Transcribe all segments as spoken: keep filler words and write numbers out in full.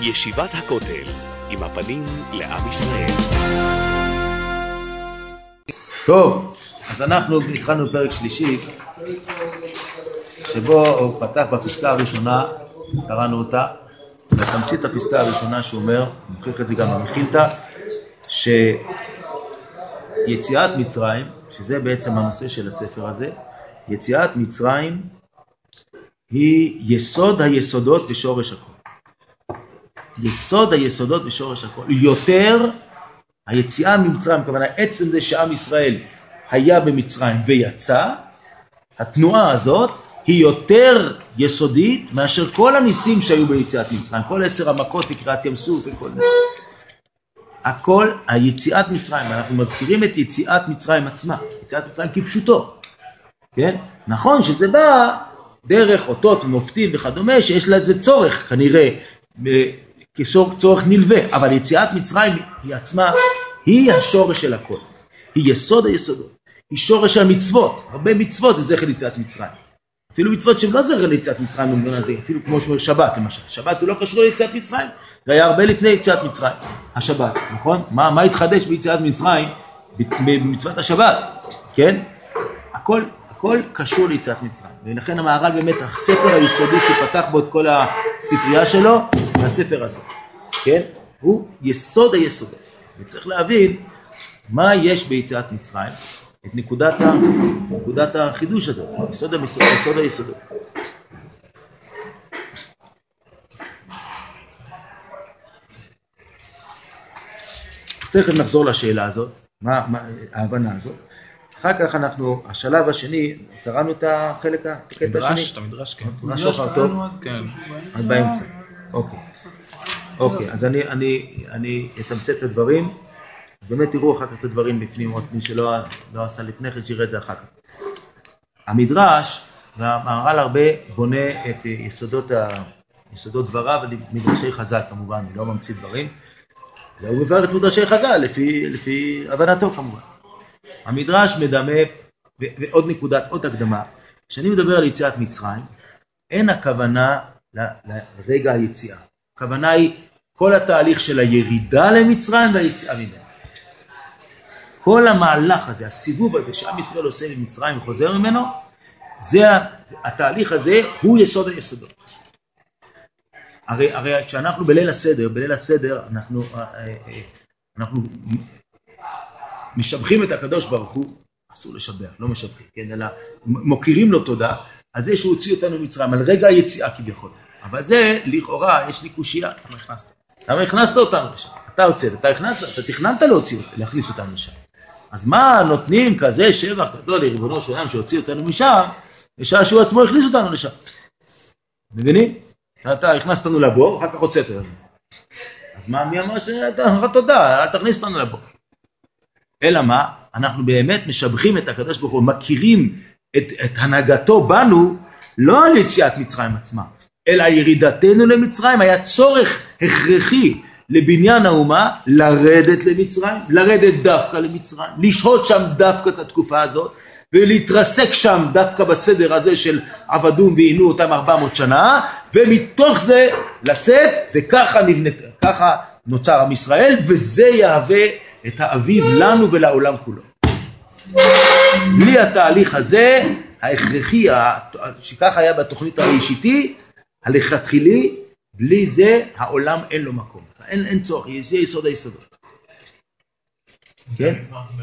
ישיבת הכותל, עם הפנים לעם ישראל. טוב, אז אנחנו התחלנו פרק שלישי, שבו הוא פתח בפסקה הראשונה, קראנו אותה, ותמצית הפסקה הראשונה שאומר, מוכיח את זה גם במחילתא, שיציאת מצרים, שזה בעצם הנושא של הספר הזה, יציאת מצרים היא יסוד היסודות ושורש הכל. יסוד היסודות ושורש הכל. יותר היציאה ממצרים, כמובן עצם זה שעם ישראל היה במצרים ויצא, התנועה הזאת היא יותר יסודית מאשר כל הניסים שהיו ביציאת מצרים, כל עשר המכות לקראת ים סוף וכל זה. הכל, היציאת מצרים, אנחנו מזכירים את יציאת מצרים עצמה, יציאת מצרים כפשוטו, כן? נכון שזה בא דרך אותות ומופתים וכדומה, שיש לה איזה צורך כנראה, כצורך נלווה, אבל יציאת מצרים היא עצמה, היא השורש של הכל, היא יסוד היסודות, היא שורש המצוות, הרבה מצוות זה זכר ליציאת מצרים, אפילו מצוות שהן לא זכר ליציאת מצרים, במובן הזה, אפילו כמו שאומר שבת למשל, שבת זה לא קשור ליציאת מצרים, זה היה הרבה לפני יציאת מצרים, השבת, נכון? מה, מה התחדש ביציאת מצרים במצוות השבת, כן? הכל, הכל קשור ליציאת מצרים, ולכן המהר"ל באמת, הספר היסודי שפתח בו את כל הספרייה שלו, הספר הזה, כן? הוא יסוד היסודות, וצריך להבין מה יש ביציאת מצרים, את נקודת, ה, נקודת החידוש הזאת, יסוד המסוד, יסוד היסודות. תכף נחזור לשאלה הזאת, מה, מה ההבנה הזאת. אחר כך אנחנו, השלב השני, קראנו את החלק, הקטע השני. את המדרש, כן. מדרש שוחר טוב. כן. עד באמצע. אוקיי. אוקיי, אז אני, אני, אני אתמצת את הדברים. באמת תראו אחר כך את הדברים בפנים, עוד מי שלא לא עשה לפני כן, שיראה את זה אחר כך. המדרש, והמהר"ל הרבה בונה את יסודות, ה, יסודות דבריו, ומדרשי חז"ל כמובן, אני לא ממציא דברים. והוא מבאר את מדרשי חז"ל לפי, לפי הבנתו כמובן. המדרש מדמה, ו, ועוד נקודת, עוד הקדמה, כשאני מדבר על יציאת מצרים, אין הכוונה ל, לרגע היציאה. הכוונה היא כל התהליך של הירידה למצרים והיציאה ממנו. כל המהלך הזה, הסיבוב הזה שעם ישראל עושה ממצרים וחוזר ממנו, זה התהליך הזה, הוא יסוד היסודות. הרי, הרי כשאנחנו בליל הסדר, בליל הסדר אנחנו, אנחנו משבחים את הקדוש ברוך הוא, אסור לשבח, לא משבחים, כן, אלא מוקירים לו תודה, על זה שהוא הוציא אותנו ממצרים, על רגע היציאה כביכול. אבל זה, לכאורה, יש לי קושייה. למה הכנסת? למה הכנסת אותנו לשם? אתה הוצאת, אתה הכנסת, אתה תכננת להוציא, להכניס אותנו לשם. אז מה נותנים כזה שבח גדול לריבונו של עולם שהוציא אותנו משם, בשעה שהוא עצמו הכניס אותנו לשם. מבינים? אתה הכנסת אותנו לבור, אחר כך הוצאת אותנו. אז מה, מי אמר שאתה תודה, אל תכניס אותנו לבור. אלא מה? אנחנו באמת משבחים את הקדוש ברוך הוא, מכירים את, את הנהגתו בנו, לא על יציאת מצרים עצמה, אלא ירידתנו למצרים, היה צורך הכרחי לבניין האומה, לרדת למצרים, לרדת דווקא למצרים, לשהות שם דווקא את התקופה הזאת, ולהתרסק שם דווקא בסדר הזה של עבדום ועינו אותם ארבע מאות שנה, ומתוך זה לצאת, וככה נבנית, ככה נוצר עם ישראל, וזה יהווה את האביב לנו ולעולם כולו. בלי התהליך הזה, ההכרחי, שכך היה בתוכנית הראשיתי, הלכתחילי, בלי זה העולם אין לו מקום. אין, אין צורך, זה יסוד היסודות. כן?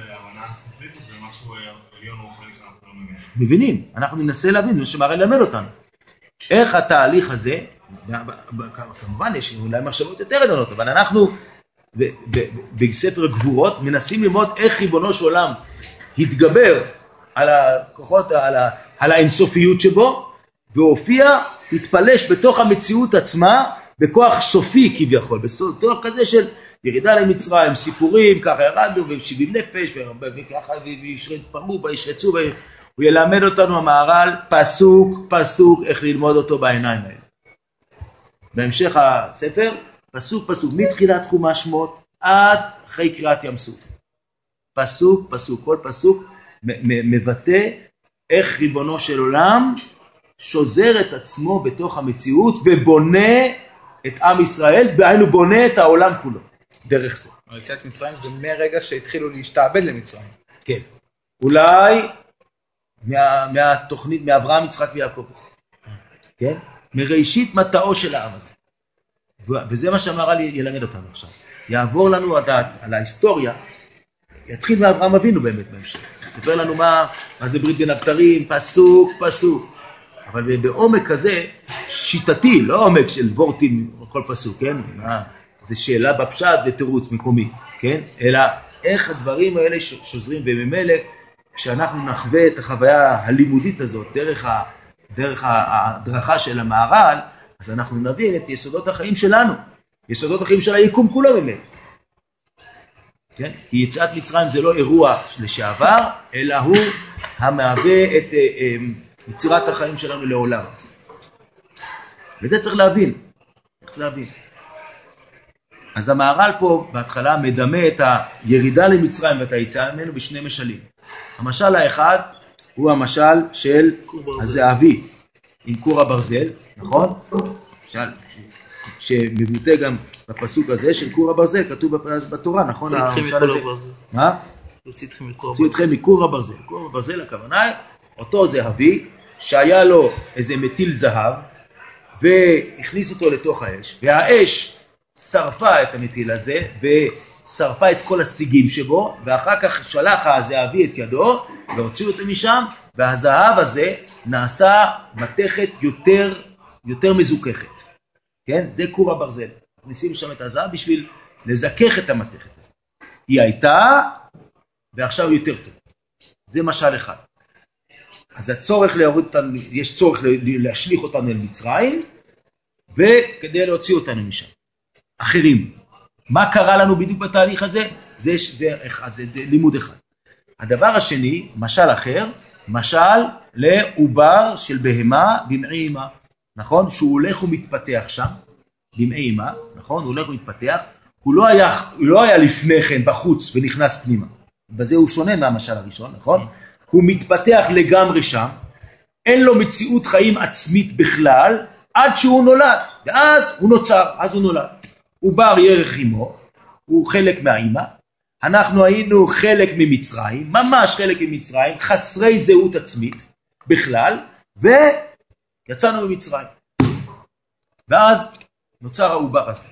מבינים, אנחנו ננסה להבין, שמראה למד אותנו. איך התהליך הזה, כמובן יש אולי מחשבות יותר עליונות, אבל אנחנו בספר גבורות מנסים ללמוד איך ריבונו של עולם התגבר על הכוחות, על, ה, על האינסופיות שבו, והופיע, התפלש בתוך המציאות עצמה, בכוח סופי כביכול, בתוך כזה של ירידה למצרים, סיפורים, ככה ירדנו, ושבעים נפש, וככה, וישרצו, וישרצו, הוא ילמד אותנו המהר"ל, פסוק, פסוק, איך ללמוד אותו בעיניים האלה. בהמשך הספר, פסוק, פסוק, מתחילת חומש שמות, עד אחרי קריאת ים סוף. פסוק, פסוק, כל פסוק מבטא איך ריבונו של עולם שוזר את עצמו בתוך המציאות ובונה את עם ישראל, והיינו בונה את העולם כולו, דרך זה. אבל יציאת מצרים זה מרגע שהתחילו להשתעבד למצרים. כן. אולי מה, מהתוכנית, מאברהם, יצחק ויעקב. כן? מראשית מטאו של העם הזה. וזה מה שהמהר"ל ילמד אותנו עכשיו. יעבור לנו הדעת על ההיסטוריה, יתחיל מאברהם אבינו באמת בהמשך. יספר לנו מה, מה זה ברית בין הבתרים, פסוק, פסוק. אבל בעומק כזה, שיטתי, לא עומק של וורטים כל פסוק, כן? מה, זה שאלה בפשט ותירוץ מקומי, כן? אלא איך הדברים האלה שוזרים בממילא, כשאנחנו נחווה את החוויה הלימודית הזאת, דרך, ה, דרך ההדרכה של המהר"ל, אז אנחנו נבין את יסודות החיים שלנו, יסודות החיים של היקום כולו באמת. כן? כי יציאת מצרים זה לא אירוע לשעבר, אלא הוא המהווה את יצירת החיים שלנו לעולם. וזה צריך להבין, צריך להבין. אז המהר"ל פה בהתחלה מדמה את הירידה למצרים ואת היציאה ממנו בשני משלים. המשל האחד הוא המשל של הזהבי עם כור הברזל, נכון? משל שמבוטא גם בפסוק הזה של כור הברזל, כתוב בתורה, נכון? יוציא אתכם מכור הברזל. מה? יוציא אתכם מכור הברזל. יוציא אתכם מכור הברזל. כור הברזל הכוונה היא, אותו זהבי שהיה לו איזה מטיל זהב, והכניס אותו לתוך האש, והאש שרפה את המטיל הזה, ושרפה את כל השיגים שבו, ואחר כך שלח הזהבי את ידו, והוציא אותו משם, והזהב הזה נעשה מתכת יותר, יותר מזוככת. כן? זה כור הברזל. מכניסים שם את הזהב בשביל לזכך את המתכת הזאת. היא הייתה, ועכשיו יותר טוב. זה משל אחד. אז הצורך להוריד אותנו, יש צורך להשליך אותנו אל מצרים, וכדי להוציא אותנו משם. אחרים. מה קרה לנו בדיוק בתהליך הזה? זה, זה, אחד, זה, זה לימוד אחד. הדבר השני, משל אחר, משל לעובר של בהמה במעי אימה. נכון? שהוא הולך ומתפתח שם, במעי אימה, נכון? הוא הולך ומתפתח. הוא לא היה, הוא לא היה לפני כן בחוץ ונכנס פנימה. בזה הוא שונה מהמשל הראשון, נכון? הוא מתפתח לגמרי שם, אין לו מציאות חיים עצמית בכלל, עד שהוא נולד, ואז הוא נוצר, אז הוא נולד. הוא בר ירח אימו, הוא חלק מהאימא, אנחנו היינו חלק ממצרים, ממש חלק ממצרים, חסרי זהות עצמית בכלל, ויצאנו ממצרים. ואז נוצר העובר הזה.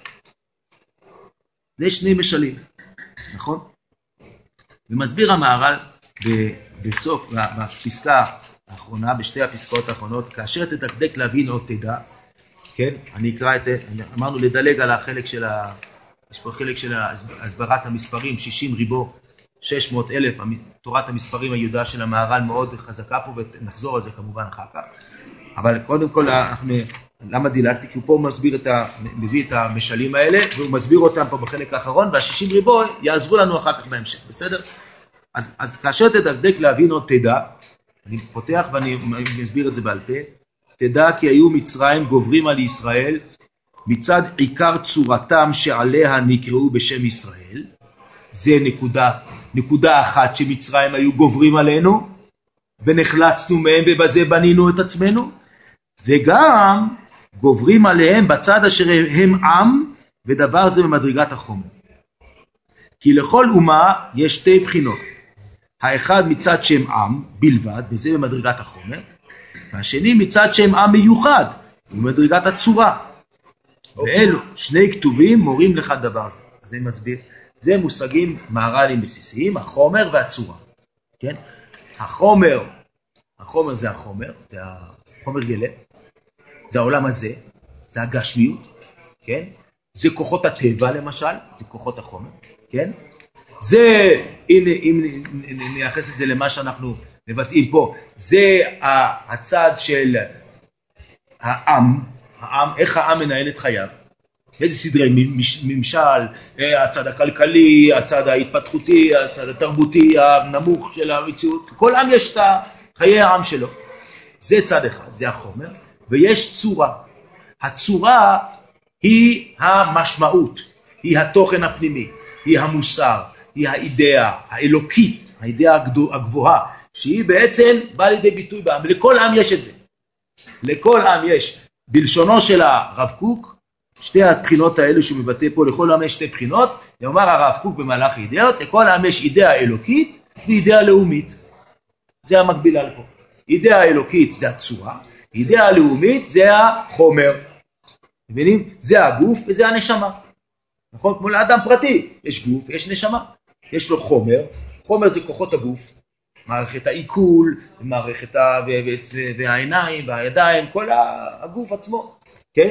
זה שני משלים, נכון? ומסביר המהר"ל בסוף, בפסקה האחרונה, בשתי הפסקאות האחרונות, כאשר תדקדק להבין עוד תדע, כן? אני אקרא את, אמרנו לדלג על החלק של ה... יש פה חלק של הסברת המספרים, שישים ריבו, שש מאות אלף, תורת המספרים היהודה של המהר"ל מאוד חזקה פה, ונחזור על זה כמובן אחר כך. אבל קודם כל, אנחנו, למה דילגתי? כי הוא פה מסביר את ה, מביא את המשלים האלה, והוא מסביר אותם פה בחלק האחרון, והשישים ריבו יעזרו לנו אחר כך בהמשך, בסדר? אז, אז כאשר תדקדק להבין עוד תדע, אני פותח ואני מסביר את זה בעל פה, תדע כי היו מצרים גוברים על ישראל, מצד עיקר צורתם שעליה נקראו בשם ישראל, זה נקודה, נקודה אחת שמצרים היו גוברים עלינו, ונחלצנו מהם ובזה בנינו את עצמנו, וגם גוברים עליהם בצד אשר הם עם, ודבר זה במדרגת החומר. כי לכל אומה יש שתי בחינות, האחד מצד שם עם בלבד, וזה במדרגת החומר, והשני מצד שם עם מיוחד, במדרגת הצורה. ואלו שני כתובים מורים לך דבר זה. אז אני מסביר, זה מושגים מהר"לים בסיסיים, החומר והצורה. כן? החומר, החומר זה החומר, זה החומר גלם, זה העולם הזה, זה הגשמיות, כן? זה כוחות הטבע למשל, זה כוחות החומר, כן? זה, הנה, אם נייחס את זה למה שאנחנו מבטאים פה, זה הצד של העם, העם, איך העם מנהל את חייו, איזה סדרי ממשל, הצד הכלכלי, הצד ההתפתחותי, הצד התרבותי הנמוך של המציאות, כל עם יש את חיי העם שלו, זה צד אחד, זה החומר, ויש צורה, הצורה היא המשמעות, היא התוכן הפנימי, היא המוסר, היא האידאה האלוקית, האידאה הגבוהה, שהיא בעצם באה לידי ביטוי בעם, לכל עם יש את זה, לכל עם יש, בלשונו של הרב קוק, שתי הבחינות האלו שהוא מבטא פה, לכל העם יש שתי בחינות, ואומר הרב קוק במהלך אידאות, לכל העם יש אידאה אלוקית ואידאה לאומית. זה המקבילה לפה. אידאה אלוקית זה הצורה, אידאה לאומית זה החומר. מבינים? זה הגוף וזה הנשמה. נכון? כמו לאדם פרטי, יש גוף, יש נשמה. יש לו חומר, חומר זה כוחות הגוף, מערכת העיכול, מערכת ה... והעיניים והידיים, כל הגוף עצמו, כן?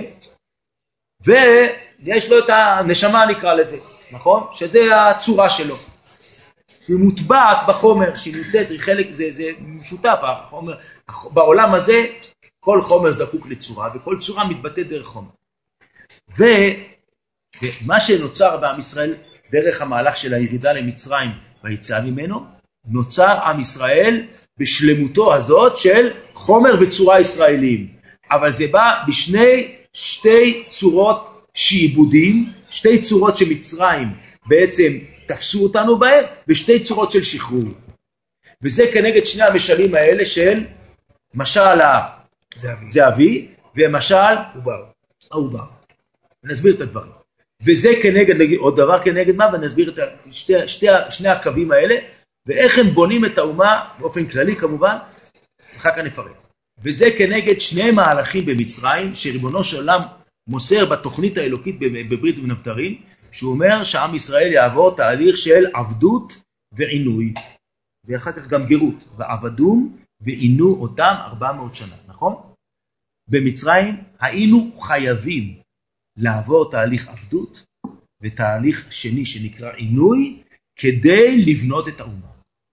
ויש לו את הנשמה נקרא לזה, נכון? שזה הצורה שלו. שהיא מוטבעת בחומר, שהיא נמצאת, היא חלק, זה, זה משותף, החומר, בעולם הזה כל חומר זקוק לצורה, וכל צורה מתבטאת דרך חומר. ומה שנוצר בעם ישראל, דרך המהלך של הירידה למצרים והיציאה ממנו, נוצר עם ישראל בשלמותו הזאת של חומר וצורה ישראליים. אבל זה בא בשני, שתי צורות שעיבודים, שתי צורות שמצרים בעצם תפסו אותנו בהם, ושתי צורות של שחרור. וזה כנגד שני המשלים האלה של משל הזהבי, ומשל העובר. ונסביר את הדברים. וזה כנגד, עוד דבר כנגד מה, ונסביר את שתי, שתי, שני הקווים האלה, ואיך הם בונים את האומה, באופן כללי כמובן, אחר כך נפרט. וזה כנגד שני מהלכים במצרים, שריבונו של עולם מוסר בתוכנית האלוקית בברית בין הבתרים, שהוא אומר שעם ישראל יעבור תהליך של עבדות ועינוי, ואחר כך גם גירות, ועבדום ועינו אותם ארבע מאות שנה, נכון? במצרים היינו חייבים לעבור תהליך עבדות, ותהליך שני שנקרא עינוי, כדי לבנות את האומה.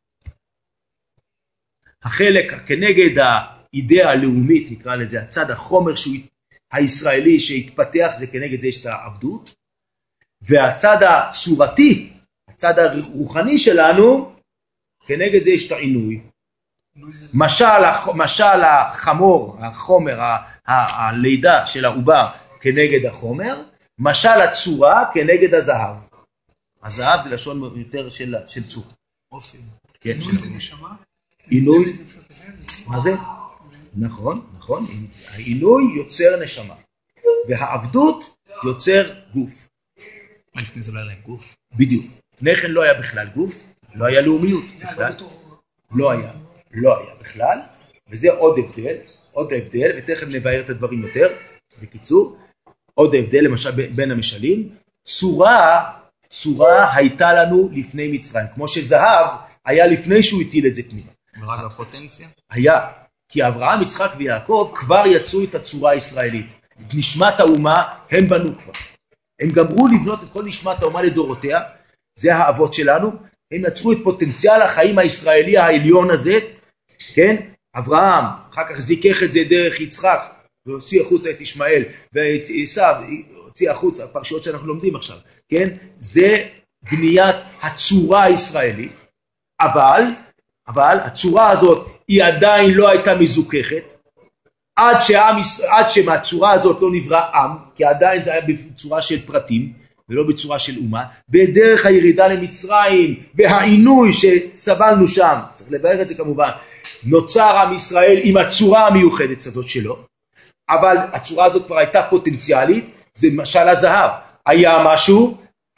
החלק כנגד האידאה הלאומית, נקרא לזה, הצד החומר שהוא, הישראלי שהתפתח, זה כנגד זה יש את העבדות, והצד הצורתי, הצד הרוחני שלנו, כנגד זה יש את העינוי. משל, משל החמור, החומר, ה, ה, הלידה של העובר כנגד החומר, משל הצורה כנגד הזהב. הזהב זה לשון יותר של, של צורה. אופי. כן, עינוי זה נשמה? עינוי, מה זה? נכון, נכון. העינוי יוצר נשמה, והעבדות יוצר גוף. מה לפני זה לא היה להם גוף? בדיוק. לפני כן לא היה בכלל גוף, לא היה לאומיות בכלל. לא היה, לא היה בכלל, וזה עוד הבדל, עוד הבדל, ותכף נבהר את הדברים יותר, בקיצור, עוד הבדל למשל בין המשלים, צורה, צורה הייתה לנו לפני מצרים, כמו שזהב היה לפני שהוא הטיל את זה פנימה. ורק הפוטנציה? היה, כי אברהם, יצחק ויעקב כבר יצאו את הצורה הישראלית, את נשמת האומה הם בנו כבר. הם גמרו לבנות את כל נשמת האומה לדורותיה, זה האבות שלנו, הם יצרו את פוטנציאל החיים הישראלי העליון הזה, כן? אברהם, אחר כך זיכך את זה דרך יצחק, והוציא החוצה את ישמעאל, ואת עשיו, הוציא החוצה, הפרשיות שאנחנו לומדים עכשיו, כן? זה בניית הצורה הישראלית, אבל, אבל הצורה הזאת היא עדיין לא הייתה מזוככת, עד, שהעם, עד שמהצורה הזאת לא נברא עם, כי עדיין זה היה בצורה של פרטים, ולא בצורה של אומה, ודרך הירידה למצרים, והעינוי שסבלנו שם, צריך לבאר את זה כמובן, נוצר עם ישראל עם הצורה המיוחדת הזאת שלו, אבל הצורה הזאת כבר הייתה פוטנציאלית, זה משל הזהב, היה משהו,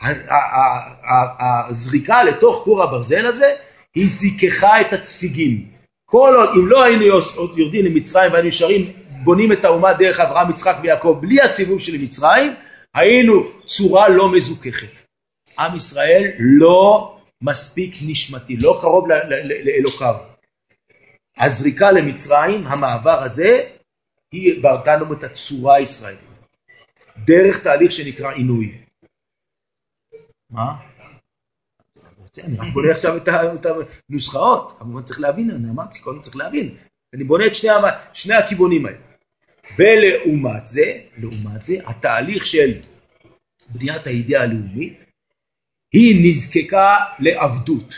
הזריקה לתוך כור הברזל הזה, היא זיככה את הציגים, כל עוד, אם לא היינו יורדים למצרים והיינו נשארים, בונים את האומה דרך אברהם, יצחק ויעקב, בלי הסיבוב של מצרים, היינו צורה לא מזוככת. עם ישראל לא מספיק נשמתי, לא קרוב לאלוקיו. הזריקה למצרים, המעבר הזה, היא ברתנו את הצורה הישראלית. דרך תהליך שנקרא עינוי. מה? אני רק בונה עכשיו את הנוסחאות, כמובן צריך להבין, אני אמרתי, קודם צריך להבין. אני בונה את שני, שני הכיוונים האלה. ולעומת זה, לעומת זה, התהליך של בניית האידאה הלאומית, היא נזקקה לעבדות.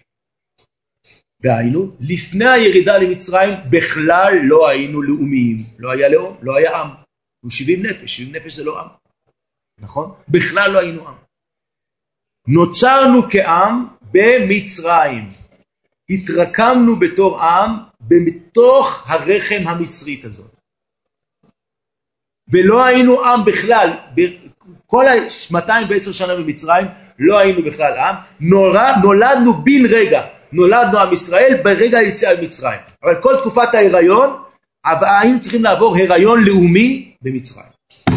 והיינו, לפני הירידה למצרים, בכלל לא היינו לאומיים. לא היה לאום, לא היה עם. הוא שבעים נפש, שבעים נפש זה לא עם. נכון? בכלל לא היינו עם. נוצרנו כעם במצרים. התרקמנו בתור עם, בתוך הרחם המצרית הזאת. ולא היינו עם בכלל, כל ה-מאתיים ועשר שנה במצרים לא היינו בכלל עם, נולד, נולדנו בן רגע, נולדנו עם ישראל ברגע היציאה ממצרים, אבל כל תקופת ההיריון, היינו צריכים לעבור הריון לאומי במצרים.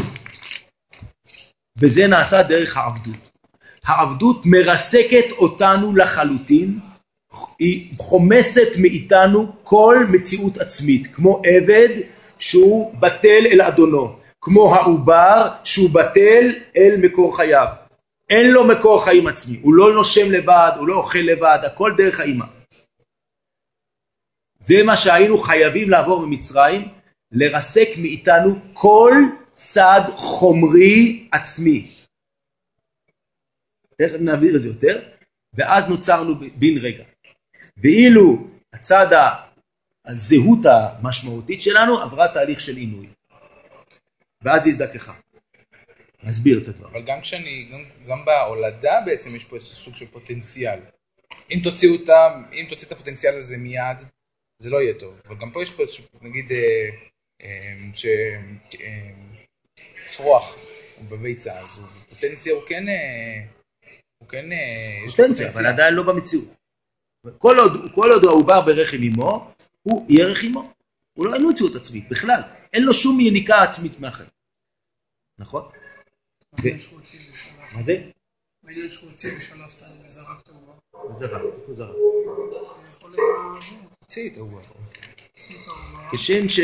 וזה נעשה דרך העבדות. העבדות מרסקת אותנו לחלוטין, היא חומסת מאיתנו כל מציאות עצמית, כמו עבד שהוא בטל אל אדונו, כמו העובר שהוא בטל אל מקור חייו. אין לו מקור חיים עצמי, הוא לא נושם לבד, הוא לא אוכל לבד, הכל דרך האמא. זה מה שהיינו חייבים לעבור במצרים, לרסק מאיתנו כל צד חומרי עצמי. תכף נעביר את זה יותר, ואז נוצרנו בן רגע. ואילו הצד הזהות המשמעותית שלנו עברה תהליך של עינוי. ואז הזדככה. נסביר את הדבר. אבל גם כשאני, גם, גם בהולדה בעצם יש פה איזה סוג של פוטנציאל. אם תוציא אותה, אם תוציא את הפוטנציאל הזה מיד, זה לא יהיה טוב. אבל גם פה יש פה איזשהו, נגיד, אה, אה, ש... אה, פרוח בביצה, אז הוא פוטנציה, הוא כן... אה, הוא כן... אה, פוטנציה, אבל עדיין לא במציאות. כל עוד, כל עוד הוא עובר ברחם אמו, הוא יהיה רחימו. הוא לא אין לו מציאות עצמית בכלל. אין לו שום יניקה עצמית מהחיים. נכון? מה זה? בעניין שהוא הוציא ושלפת וזרקת אותו. מה זרק? איפה זרק? יכול להיות... הוציא את ההוא. כשם ש...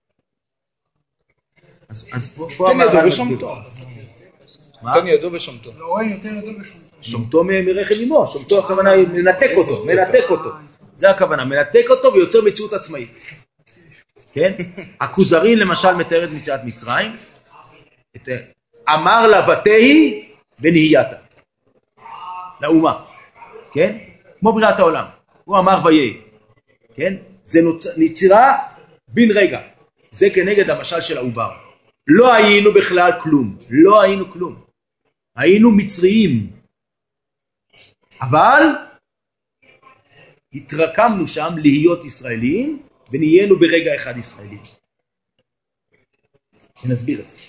אז פה... תן ידו ושומתו. תן ידו ושומתו. לא רואים יותר ידו ושומתו. שומתו מרחם אמו, שומתו הכוונה היא מנתק אותו, מנתק אותו. זה הכוונה, מנתק אותו ויוצר מציאות עצמאית. כן? הכוזרין למשל מתאר את מציאת מצרים, אמר לה ותהי ונהייתה. לאומה. כן? כמו בריאת העולם. הוא אמר ויהי. כן? זה נצירה בן רגע. זה כנגד המשל של העובר. לא היינו בכלל כלום. לא היינו כלום. היינו מצריים. אבל התרקמנו שם להיות ישראלים ונהיינו ברגע אחד ישראלים. ונסביר את זה.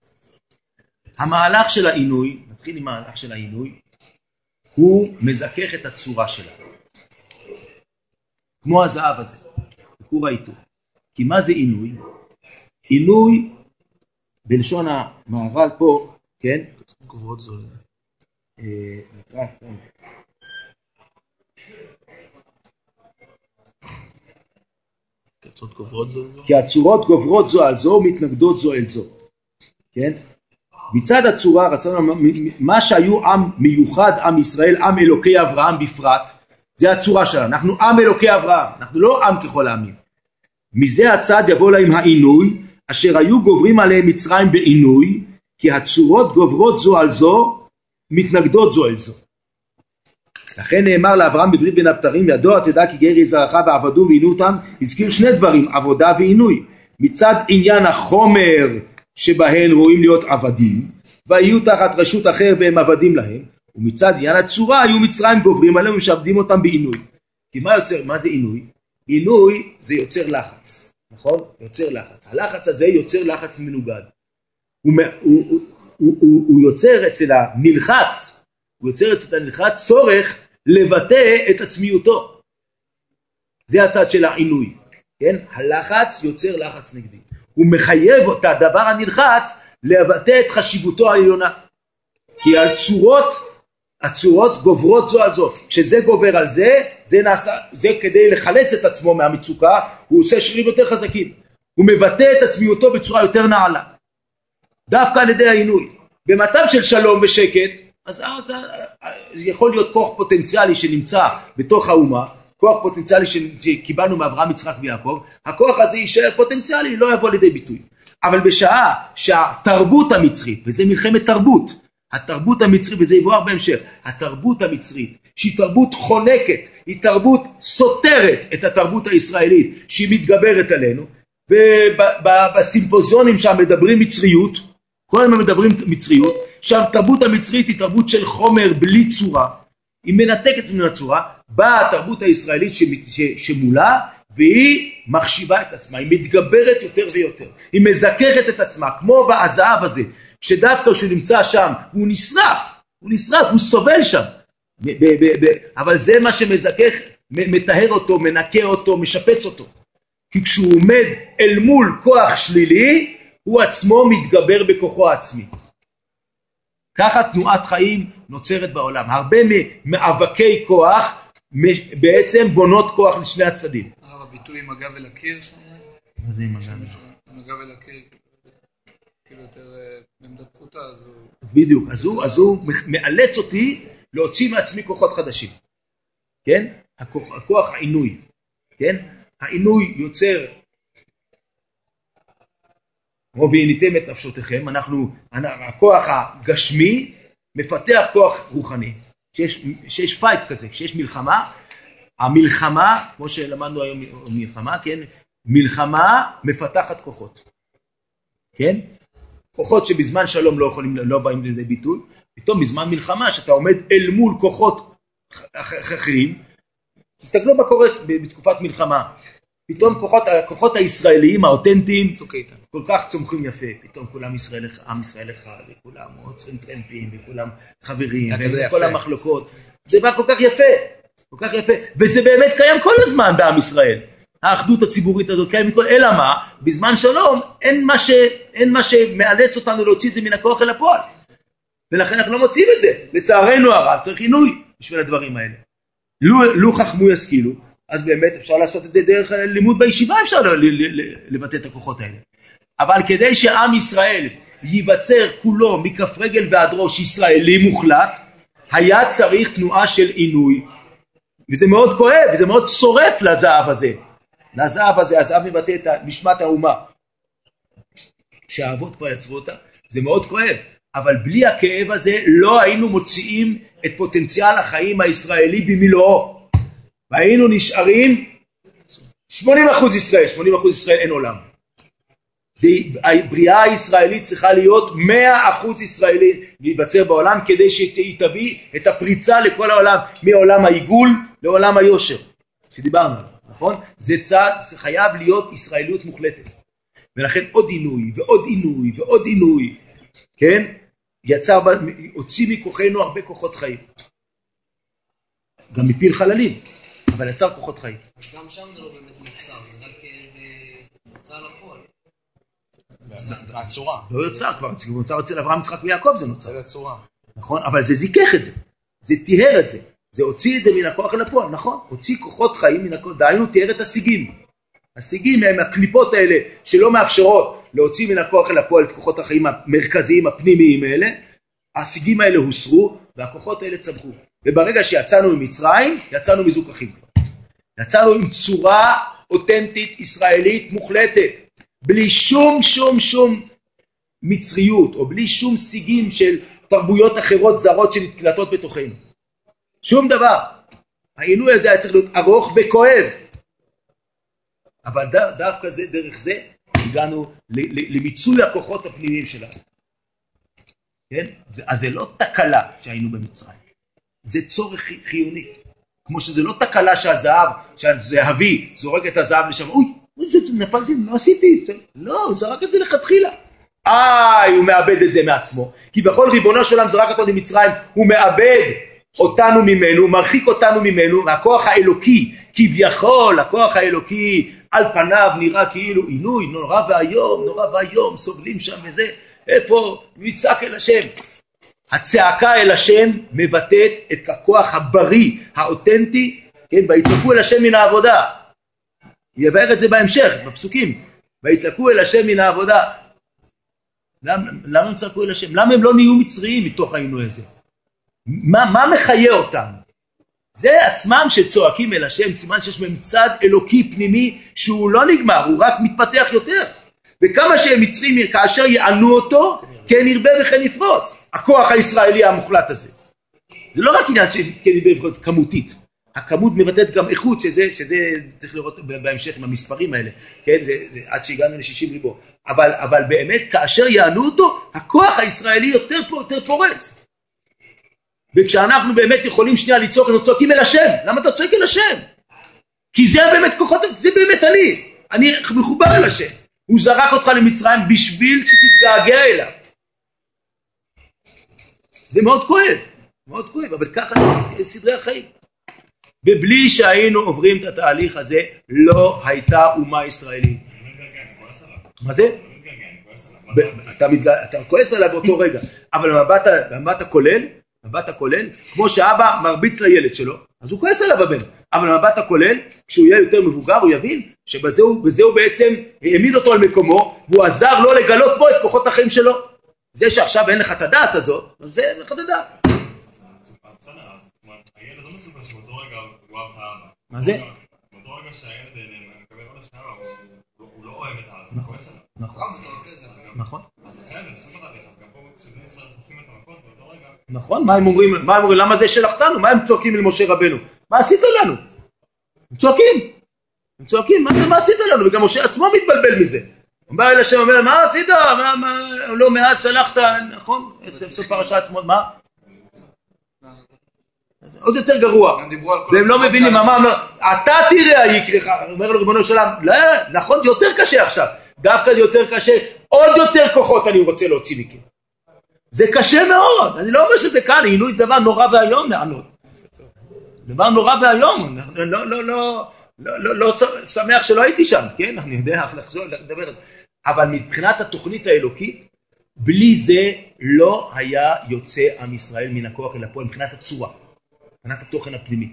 המהלך של העינוי, נתחיל עם המהלך של העינוי, הוא מזכך את הצורה שלה. כמו הזהב הזה, בכור ההיתוך. כי מה זה עינוי? עינוי, בלשון המערל פה, כן? גוברות זו. נקרא, כן. כי הצורות גוברות זו על זו, מתנגדות זו אל זו. כן? מצד הצורה, רצינו, מה שהיו עם מיוחד, עם ישראל, עם אלוקי אברהם בפרט, זה הצורה שלנו. אנחנו עם אלוקי אברהם, אנחנו לא עם ככל העמים. מזה הצד יבוא להם העינוי, אשר היו גוברים עליהם מצרים בעינוי, כי הצורות גוברות זו על זו, מתנגדות זו אל זו. לכן נאמר לאברהם בברית בין הבתרים, ידוע תדע כי גר יזרעך ועבדו ועינו אותם. הזכיר שני דברים, עבודה ועינוי. מצד עניין החומר שבהן רואים להיות עבדים, והיו תחת רשות אחר והם עבדים להם, ומצד עניין הצורה היו מצרים גוברים עליהם ומשעבדים אותם בעינוי. כי מה יוצר, מה זה עינוי? עינוי זה יוצר לחץ, נכון? יוצר לחץ. הלחץ הזה יוצר לחץ מנוגד. הוא, הוא, הוא, הוא, הוא, הוא יוצר אצל הנלחץ, הוא יוצר אצל הנלחץ צורך לבטא את עצמיותו. זה הצד של העינוי, כן? הלחץ יוצר לחץ נגדי. הוא מחייב את הדבר הנלחץ לבטא את חשיבותו העליונה. כי הצורות, הצורות גוברות זו על זו. כשזה גובר על זה, זה נעשה, זה כדי לחלץ את עצמו מהמצוקה, הוא עושה שרירים יותר חזקים. הוא מבטא את עצמיותו בצורה יותר נעלה. דווקא על ידי העינוי. במצב של שלום ושקט, אז זה יכול להיות כוח פוטנציאלי שנמצא בתוך האומה, כוח פוטנציאלי שקיבלנו מאברהם, יצחק ויעקב, הכוח הזה יישאר פוטנציאלי, לא יבוא לידי ביטוי. אבל בשעה שהתרבות המצרית, וזה מלחמת תרבות, התרבות המצרית, וזה יבואר בהמשך, התרבות המצרית, שהיא תרבות חונקת, היא תרבות סותרת את התרבות הישראלית, שהיא מתגברת עלינו, ובסימפוזיונים שם מדברים מצריות, כל הזמן מדברים מצריות, שהתרבות המצרית היא תרבות של חומר בלי צורה, היא מנתקת מן הצורה, באה התרבות הישראלית שמולה, והיא מחשיבה את עצמה, היא מתגברת יותר ויותר, היא מזככת את עצמה, כמו בזהב הזה, שדווקא כשהוא נמצא שם, הוא נשרף, הוא נשרף, הוא סובל שם, ב- ב- ב- אבל זה מה שמזכך, מטהר אותו, מנקה אותו, משפץ אותו, כי כשהוא עומד אל מול כוח שלילי, הוא עצמו מתגבר בכוחו העצמי. ככה תנועת חיים נוצרת בעולם, הרבה מאבקי כוח בעצם בונות כוח לשני הצדדים. הרב, הביטוי עם הגב אל הקיר שם? מה זה עם הגב? עם הגב אל הקיר, כאילו יותר בעמדת פחותה, אז הוא... בדיוק, אז הוא, אז הוא מאלץ אותי להוציא מעצמי כוחות חדשים, כן? הכוח, הכוח העינוי, כן? העינוי יוצר, כמו והניתם את נפשותיכם, אנחנו, הכוח הגשמי מפתח כוח רוחני, שיש, שיש פייט כזה, שיש מלחמה, המלחמה, כמו שלמדנו היום מלחמה, כן? מלחמה מפתחת כוחות, כן? כוחות שבזמן שלום לא יכולים, לא באים לידי ביטוי, פתאום בזמן מלחמה, שאתה עומד אל מול כוחות אחרים, תסתכלו מה קורה בתקופת מלחמה, פתאום כוחות, הכוחות הישראליים, האותנטיים, כל כך צומחים יפה, פתאום כולם ישראל, עם ישראל אחד, וכולם עוצרים טרמפים, וכולם חברים, וכל המחלוקות, זה בא כל כך יפה, כל כך יפה, וזה באמת קיים כל הזמן בעם ישראל, האחדות הציבורית הזאת קיים מכל, אלא מה, בזמן שלום, אין מה, ש, אין מה שמאלץ אותנו להוציא את זה מן הכוח אל הפועל, ולכן אנחנו לא מוציאים את זה, לצערנו הרב, צריך עינוי בשביל הדברים האלה, לו, לו חכמו ישכילו, אז באמת אפשר לעשות את זה דרך לימוד בישיבה, אפשר לבטא את הכוחות האלה. אבל כדי שעם ישראל ייווצר כולו מכף רגל ועד ראש ישראלי מוחלט, היה צריך תנועה של עינוי. וזה מאוד כואב, וזה מאוד שורף לזהב הזה. לזהב הזה, הזהב מבטא את נשמת האומה. שהאבות כבר יצרו אותה, זה מאוד כואב. אבל בלי הכאב הזה לא היינו מוציאים את פוטנציאל החיים הישראלי במילואו. והיינו נשארים שמונים אחוז ישראל, שמונים אחוז ישראל אין עולם. זה, הבריאה הישראלית צריכה להיות מאה אחוז ישראלי להיווצר בעולם, כדי שהיא תביא את הפריצה לכל העולם, מעולם העיגול לעולם היושר, שדיברנו, נכון? זה צעד, זה חייב להיות ישראליות מוחלטת. ולכן עוד עינוי ועוד עינוי ועוד עינוי, כן? יצר, הוציא מכוחנו הרבה כוחות חיים. גם מפיל חללים. אבל יצר כוחות חיים. גם שם זה לא באמת מוצר, זה רק כאיזה מוצר לפועל. מהצורה. לא יוצר כבר, זה נוצר אצל אברהם, יצחק ויעקב, זה נוצר. זה הצורה. נכון, אבל זה זיכך את זה, זה תיאר את זה, זה הוציא את זה מן הכוח אל הפועל, נכון? הוציא כוחות חיים מן הכוח, דהיינו תיאר את השיגים. השיגים הם הקליפות האלה שלא מאפשרות להוציא מן הכוח אל הפועל את כוחות החיים המרכזיים, הפנימיים האלה, השיגים האלה הוסרו והכוחות האלה צמחו. וברגע שיצאנו ממצרים, יצאנו מזוכחים כבר. יצאנו עם צורה אותנטית ישראלית מוחלטת, בלי שום שום שום מצריות, או בלי שום שיגים של תרבויות אחרות זרות שנתקלטות בתוכנו. שום דבר. העינוי הזה היה צריך להיות ארוך וכואב. אבל דווקא זה, דרך זה, הגענו למיצוי הכוחות הפנימיים שלנו. כן? אז זה לא תקלה שהיינו במצרים. זה צורך חיוני. כמו שזה לא תקלה שהזהב, שהזהבי זורק את הזהב לשם, אוי, זה נפלתי, מה עשיתי? לא, הוא זרק את זה לכתחילה. איי, הוא מאבד את זה מעצמו. כי בכל ריבונו של עולם זרק אותו למצרים, הוא מאבד אותנו ממנו, הוא מרחיק אותנו ממנו, והכוח האלוקי, כביכול, הכוח האלוקי, על פניו נראה כאילו עינוי, נורא והיום, נורא והיום, סובלים שם וזה, איפה? מצעק אל השם. הצעקה אל השם מבטאת את הכוח הבריא, האותנטי, כן, ויצעקו אל השם מן העבודה. יבאר את זה בהמשך, בפסוקים. ויצעקו אל השם מן העבודה. למה, למה הם צעקו אל השם? למה הם לא נהיו מצריים מתוך העינוי הזה? מה, מה מחיה אותם? זה עצמם שצועקים אל השם, סימן שיש מצד אלוקי פנימי שהוא לא נגמר, הוא רק מתפתח יותר. וכמה שהם מצרים, כאשר יענו אותו, כן ירבה וכן יפרוץ. הכוח הישראלי המוחלט הזה. זה לא רק עניין שכן ירבה כמותית. הכמות מבטאת גם איכות, שזה, שזה צריך לראות בהמשך עם המספרים האלה. כן, זה, זה עד שהגענו ל-שישים ריבו. אבל, אבל באמת, כאשר יענו אותו, הכוח הישראלי יותר, יותר פורץ. וכשאנחנו באמת יכולים שנייה לצעוק, אנחנו צועקים אל השם. למה אתה צועק אל השם? כי זה באמת כוחות, זה באמת אני. אני מחובר אל השם. הוא זרק אותך למצרים בשביל שתתגעגע אליו. זה מאוד כואב, מאוד כואב, אבל ככה זה סדרי החיים. ובלי שהיינו עוברים את התהליך הזה, לא הייתה אומה ישראלית. מה זה? אתה כועס עליו באותו רגע, אבל במבט הכולל, במבט הכולל, כמו שאבא מרביץ לילד שלו, אז הוא כועס עליו הבן, אבל במבט הכולל, כשהוא יהיה יותר מבוגר, הוא יבין שבזה הוא בעצם העמיד אותו על מקומו, והוא עזר לו לגלות בו את כוחות החיים שלו. זה שעכשיו אין לך את הדעת הזאת, אז זה אין לך את הדעת. הילד לא מסופר שבאותו רגע הוא אוהב את האבא. מה זה? באותו רגע שהילד מקבל עוד השאלה, הוא לא אוהב את האבא, הוא כועס עליו. נכון. נכון. אז אחרי זה, בסוף התהליך, אז גם פה כשבני ישראל חוטפים את המכות באותו רגע... נכון, מה הם אומרים? מה הם אומרים? למה זה שלחתנו? מה הם צועקים אל משה רבנו? מה עשית לנו? הם צועקים. הם צועקים, מה עשית לנו? וגם משה עצמו מתבלבל מזה. הוא בא אל השם ואומר, מה עשית? לא, מאז שלחת, נכון? סוף פרשת שמות, מה? עוד יותר גרוע, והם לא מבינים, מה אמר, אתה תראה יקריך, אומר לו ריבונו של עולם, לא, נכון, זה יותר קשה עכשיו, דווקא זה יותר קשה, עוד יותר כוחות אני רוצה להוציא מכם. זה קשה מאוד, אני לא אומר שזה כאן, עינוי דבר נורא והיום נענות. דבר נורא והיום, לא, לא, לא, לא, לא, לא שמח שלא הייתי שם, כן? אני יודע איך לחזור, לדבר. אבל מבחינת התוכנית האלוקית, בלי זה לא היה יוצא עם ישראל מן הכוח אל הפועל, מבחינת הצורה. מבחינת התוכן הפנימי.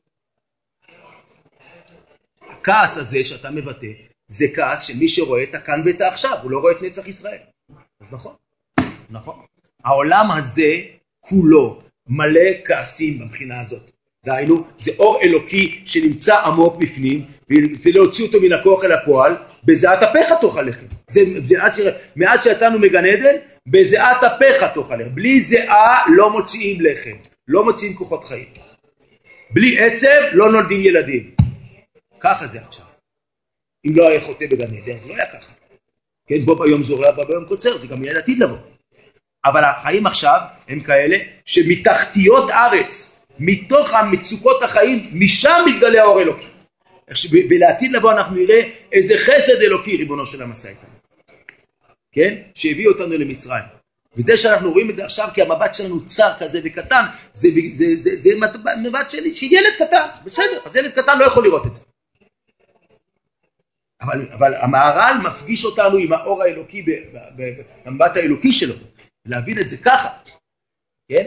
הכעס הזה שאתה מבטא, זה כעס של מי שרואה את הכאן ואת העכשיו, הוא לא רואה את נצח ישראל. אז נכון, נכון. העולם הזה כולו מלא כעסים מבחינה הזאת. דהיינו, זה אור אלוקי שנמצא עמוק בפנים, וזה להוציא אותו מן הכוח אל הפועל, בזיעת אפיך תאכל לחם. זה, זה, מאז שיצאנו מגן עדן, בזיעת אפיך תאכל לחם. בלי זיעה לא מוציאים לחם. לא מוציאים כוחות חיים. בלי עצב לא נולדים ילדים. ככה זה עכשיו. אם לא היה חוטא בגן עדן, אז לא היה ככה. כן, בו ביום זורע, בו ביום קוצר, זה גם יהיה עתיד לבוא. אבל החיים עכשיו הם כאלה שמתחתיות ארץ, מתוך המצוקות החיים, משם מתגלה האור אלוקי. ולעתיד לבוא אנחנו נראה איזה חסד אלוקי ריבונו של עולם עשה איתנו. כן? שהביא אותנו למצרים. וזה שאנחנו רואים את זה עכשיו, כי המבט שלנו צר כזה וקטן, זה, זה, זה, זה, זה מבט שלי, שילד קטן, בסדר, אז ילד קטן לא יכול לראות את זה. אבל, אבל המהר"ל מפגיש אותנו עם האור האלוקי, במבט האלוקי שלו, להבין את זה ככה, כן?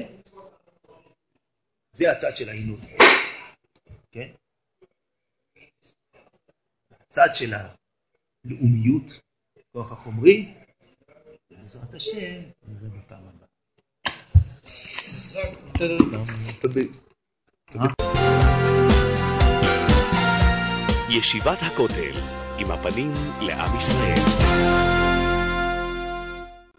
זה הצד של העינות, כן? הצד של הלאומיות, כוח החומרי, בעזרת השם, נראה בפעם הבאה. ישיבת הכותל, עם הפנים לעם ישראל.